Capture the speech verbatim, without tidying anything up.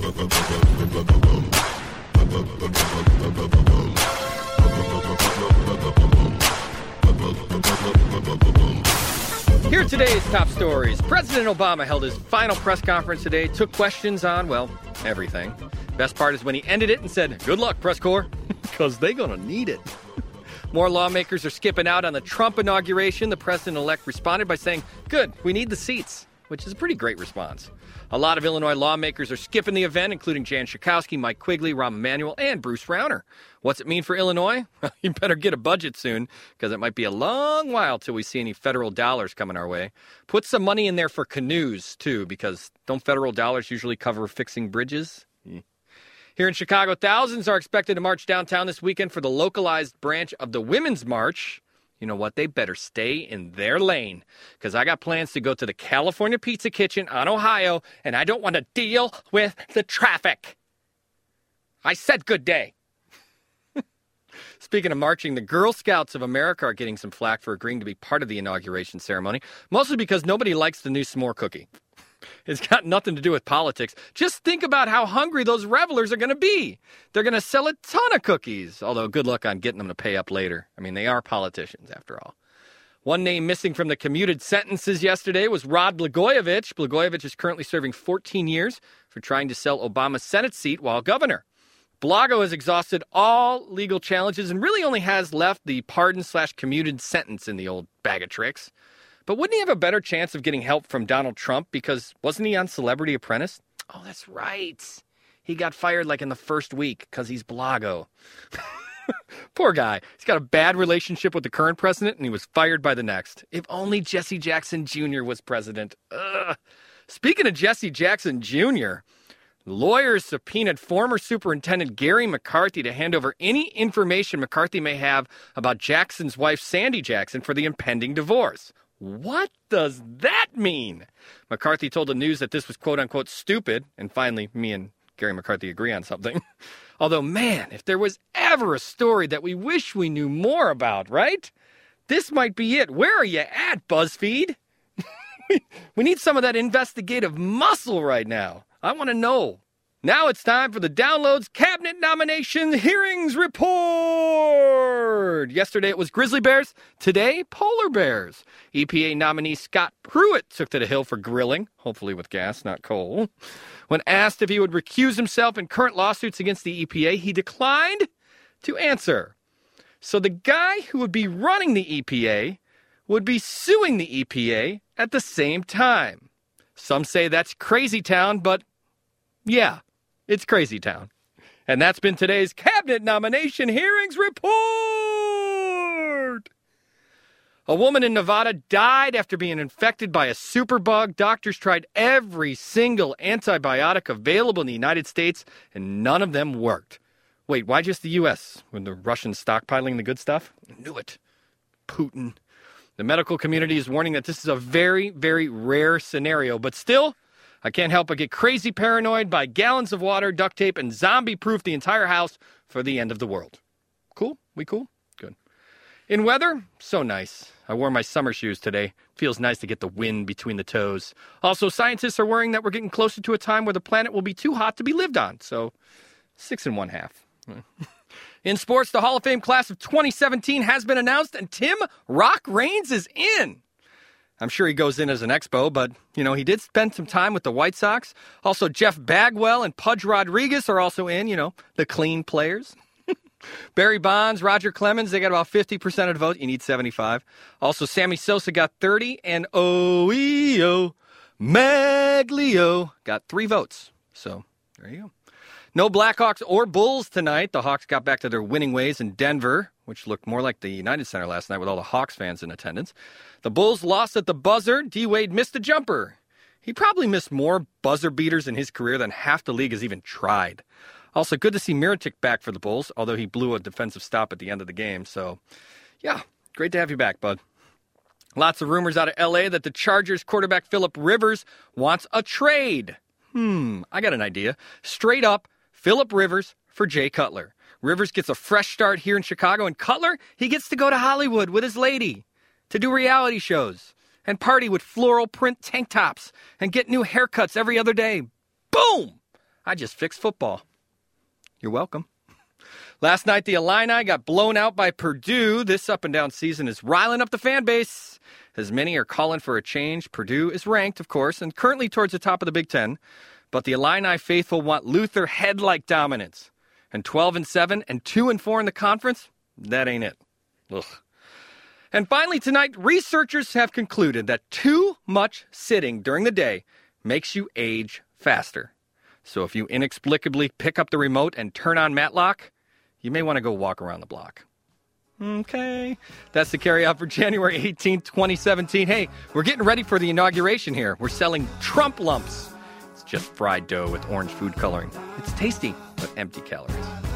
Here are today's top stories. President Obama held his final press conference today, took questions on, well, everything. Best part is when he ended it and said, "Good luck, press corps," because they're going to need it. More lawmakers are skipping out on the Trump inauguration. The president-elect responded by saying, "Good, we need the seats," which is a pretty great response. A lot of Illinois lawmakers are skipping the event, including Jan Schakowsky, Mike Quigley, Rahm Emanuel, and Bruce Rauner. What's it mean for Illinois? Well, you better get a budget soon, because it might be a long while till we see any federal dollars coming our way. Put some money in there for canoes, too, because don't federal dollars usually cover fixing bridges? Mm. Here in Chicago, thousands are expected to march downtown this weekend for the localized branch of the Women's March. You know what? They better stay in their lane, because I got plans to go to the California Pizza Kitchen on Ohio, and I don't want to deal with the traffic. I said good day. Speaking of marching, the Girl Scouts of America are getting some flack for agreeing to be part of the inauguration ceremony, mostly because nobody likes the new s'more cookie. It's got nothing to do with politics. Just think about how hungry those revelers are going to be. They're going to sell a ton of cookies, although good luck on getting them to pay up later. I mean, they are politicians, after all. One name missing from the commuted sentences yesterday was Rod Blagojevich. Blagojevich is currently serving fourteen years for trying to sell Obama's Senate seat while governor. Blago has exhausted all legal challenges and really only has left the pardon slash commuted sentence in the old bag of tricks. But wouldn't he have a better chance of getting help from Donald Trump? Because wasn't he on Celebrity Apprentice? Oh, that's right. He got fired like in the first week because he's Blago. Poor guy. He's got a bad relationship with the current president, and he was fired by the next. If only Jesse Jackson Junior was president. Ugh. Speaking of Jesse Jackson Junior, lawyers subpoenaed former Superintendent Gary McCarthy to hand over any information McCarthy may have about Jackson's wife, Sandy Jackson, for the impending divorce. What does that mean? McCarthy told the news that this was quote-unquote stupid, and finally, me and Gary McCarthy agree on something. Although, man, if there was ever a story that we wish we knew more about, right? This might be it. Where are you at, BuzzFeed? We need some of that investigative muscle right now. I want to know. Now it's time for the Downloads Cabinet Nomination Hearings Report. Yesterday it was Grizzly Bears. Today, Polar Bears. E P A nominee Scott Pruitt took to the Hill for grilling, hopefully with gas, not coal. When asked if he would recuse himself in current lawsuits against the E P A, he declined to answer. So the guy who would be running the E P A would be suing the E P A at the same time. Some say that's crazy town, but yeah. It's Crazy Town. And that's been today's Cabinet Nomination Hearings Report. A woman in Nevada died after being infected by a superbug. Doctors tried every single antibiotic available in the United States, and none of them worked. Wait, why just the U S? Were the Russians stockpiling the good stuff? I knew it. Putin. The medical community is warning that this is a very, very rare scenario, but still, I can't help but get crazy paranoid, buy gallons of water, duct tape, and zombie-proof the entire house for the end of the world. Cool? We cool? Good. In weather, so nice. I wore my summer shoes today. Feels nice to get the wind between the toes. Also, scientists are worrying that we're getting closer to a time where the planet will be too hot to be lived on. So, six and one half. In sports, the Hall of Fame class of twenty seventeen has been announced, and Tim Rock Raines is in. I'm sure he goes in as an expo, but, you know, he did spend some time with the White Sox. Also, Jeff Bagwell and Pudge Rodriguez are also in, you know, the clean players. Barry Bonds, Roger Clemens, they got about fifty percent of the vote. You need seventy-five. Also, Sammy Sosa got thirty, and Oeo Maglio got three votes. So, there you go. No Blackhawks or Bulls tonight. The Hawks got back to their winning ways in Denver, which looked more like the United Center last night with all the Hawks fans in attendance. The Bulls lost at the buzzer. D-Wade missed a jumper. He probably missed more buzzer beaters in his career than half the league has even tried. Also, good to see Mirotic back for the Bulls, although he blew a defensive stop at the end of the game. So, yeah, great to have you back, bud. Lots of rumors out of L A that the Chargers quarterback Phillip Rivers wants a trade. Hmm, I got an idea. Straight up, Phillip Rivers for Jay Cutler. Rivers gets a fresh start here in Chicago, and Cutler, he gets to go to Hollywood with his lady to do reality shows and party with floral print tank tops and get new haircuts every other day. Boom! I just fixed football. You're welcome. Last night, the Illini got blown out by Purdue. This up-and-down season is riling up the fan base. As many are calling for a change, Purdue is ranked, of course, and currently towards the top of the Big Ten. But the Illini faithful want Luther head-like dominance. And twelve and seven and two and four in the conference, that ain't it. Ugh. And finally tonight, researchers have concluded that too much sitting during the day makes you age faster. So if you inexplicably pick up the remote and turn on Matlock, you may want to go walk around the block. Okay. That's the carry-out for January eighteenth, twenty seventeen. Hey, we're getting ready for the inauguration here. We're selling Trump lumps. It's just fried dough with orange food coloring. It's tasty, but empty calories.